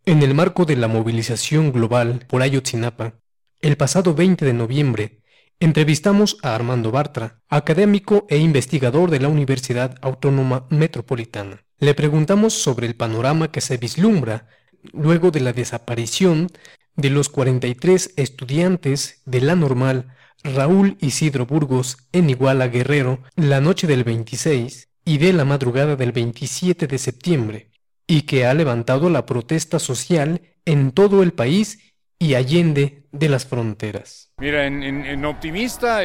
En el marco de la movilización global por Ayotzinapa, el pasado 20 de noviembre, entrevistamos a Armando Bartra, académico e investigador de la Universidad Autónoma Metropolitana. Le preguntamos sobre el panorama que se vislumbra luego de la desaparición de los 43 estudiantes de la Normal Raúl Isidro Burgos en Iguala, Guerrero, la noche del 26 y de la madrugada del 27 de septiembre, y que ha levantado la protesta social en todo el país y allende de las fronteras. Mira, en Optimista,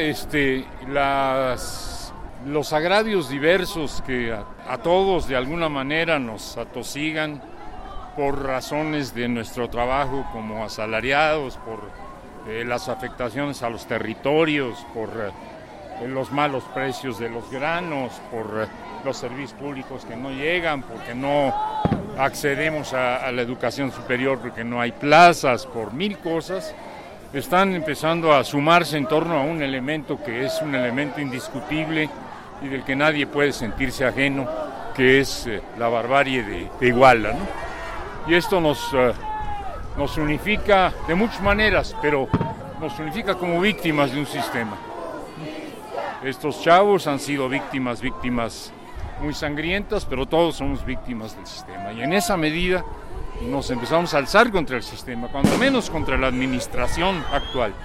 los agravios diversos que a todos de alguna manera nos atosigan por razones de nuestro trabajo como asalariados, por las afectaciones a los territorios, por los malos precios de los granos, por los servicios públicos que no llegan, porque no accedemos a la educación superior, porque no hay plazas, por mil cosas, están empezando a sumarse en torno a un elemento que es un elemento indiscutible y del que nadie puede sentirse ajeno, que es la barbarie de Iguala, ¿no? Y esto nos unifica de muchas maneras, pero nos unifica como víctimas de un sistema. Estos chavos han sido víctimas muy sangrientas, pero todos somos víctimas del sistema. Y en esa medida nos empezamos a alzar contra el sistema, cuando menos contra la administración actual.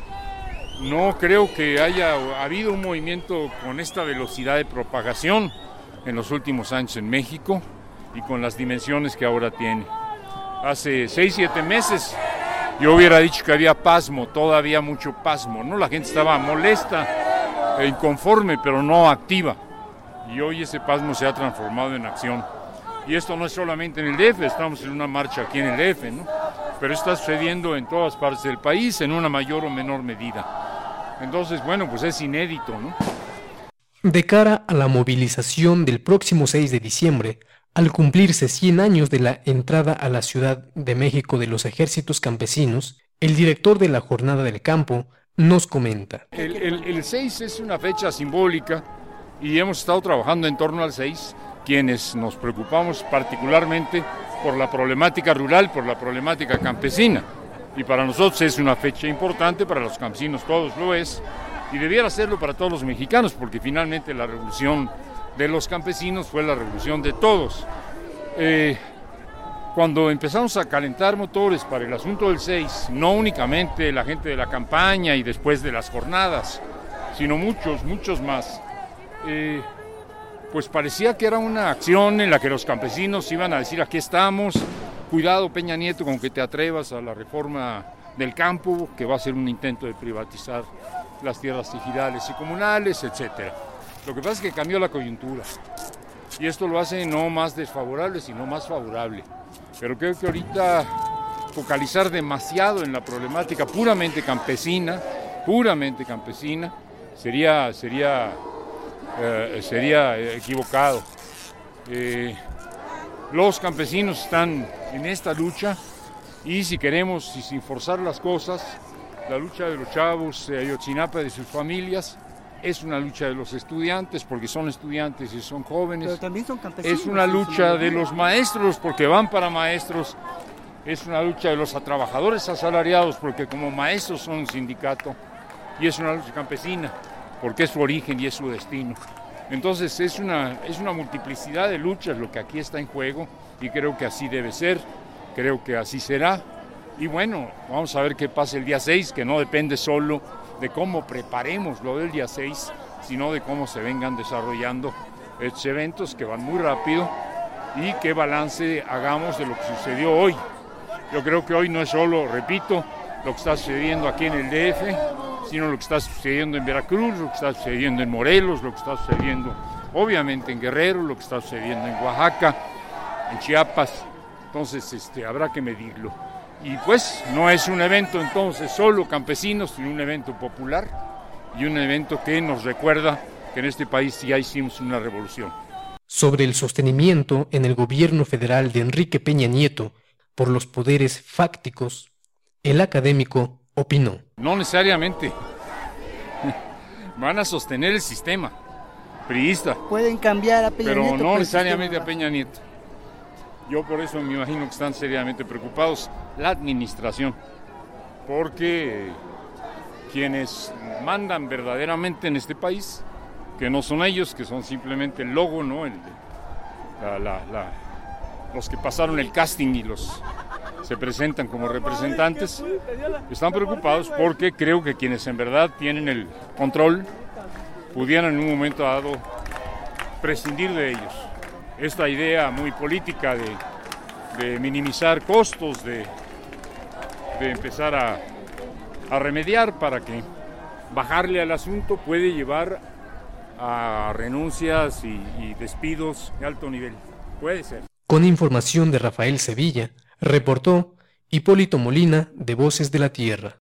No creo que haya habido un movimiento con esta velocidad de propagación en los últimos años en México y con las dimensiones que ahora tiene. Hace 6-7 meses yo hubiera dicho que había pasmo, todavía mucho pasmo, ¿no? La gente estaba molesta e inconforme, pero no activa. Y hoy ese pasmo se ha transformado en acción. Y esto no es solamente en el DF, estamos en una marcha aquí en el DF, ¿no? Pero está sucediendo en todas partes del país, en una mayor o menor medida. Entonces, bueno, pues es inédito, ¿no? De cara a la movilización del próximo 6 de diciembre, al cumplirse 100 años de la entrada a la Ciudad de México de los ejércitos campesinos, el director de la Jornada del Campo nos comenta. El 6 es una fecha simbólica y hemos estado trabajando en torno al 6, quienes nos preocupamos particularmente por la problemática rural, por la problemática campesina. Y para nosotros es una fecha importante, para los campesinos todos lo es, y debiera serlo para todos los mexicanos, porque finalmente la revolución de los campesinos fue la revolución de todos. Cuando empezamos a calentar motores para el asunto del 6, no únicamente la gente de la campaña y después de las jornadas, sino muchos más, pues parecía que era una acción en la que los campesinos iban a decir: aquí estamos, cuidado Peña Nieto con que te atrevas a la reforma del campo, que va a ser un intento de privatizar las tierras ejidales y comunales, etcétera. Lo que pasa es que cambió la coyuntura y esto lo hace no más desfavorable, sino más favorable. Pero creo que ahorita focalizar demasiado en la problemática puramente campesina, sería equivocado. Los campesinos están en esta lucha y si queremos, y sin forzar las cosas, la lucha de los chavos de Ayotzinapa y de sus familias es una lucha de los estudiantes, porque son estudiantes y son jóvenes. Pero también son campesinos. Es una lucha de los maestros, porque van para maestros. Es una lucha de los trabajadores asalariados, porque como maestros son un sindicato. Y es una lucha campesina, porque es su origen y es su destino. Entonces es una multiplicidad de luchas lo que aquí está en juego, y creo que así debe ser, creo que así será. Y bueno, vamos a ver qué pasa el día 6, que no depende solo de cómo preparemos lo del día 6, sino de cómo se vengan desarrollando estos eventos que van muy rápido y qué balance hagamos de lo que sucedió hoy. Yo creo que hoy no es solo, repito, lo que está sucediendo aquí en el DF, sino lo que está sucediendo en Veracruz, lo que está sucediendo en Morelos, lo que está sucediendo obviamente en Guerrero, lo que está sucediendo en Oaxaca, en Chiapas. Entonces habrá que medirlo. Y pues no es un evento entonces solo campesinos, sino un evento popular y un evento que nos recuerda que en este país ya hicimos una revolución. Sobre el sostenimiento en el gobierno federal de Enrique Peña Nieto por los poderes fácticos, el académico opinó. No necesariamente van a sostener el sistema priista. Pueden cambiar a Peña pero Nieto. no necesariamente a Peña Nieto. Yo por eso me imagino que están seriamente preocupados la administración, porque quienes mandan verdaderamente en este país, que no son ellos, que son simplemente el logo, ¿no? Los que pasaron el casting y se presentan como representantes, están preocupados porque creo que quienes en verdad tienen el control pudieran en un momento dado prescindir de ellos. Esta idea muy política de minimizar costos, de empezar a remediar para que bajarle al asunto puede llevar a renuncias y despidos de alto nivel. Puede ser. Con información de Rafael Sevilla, reportó Hipólito Molina de Voces de la Tierra.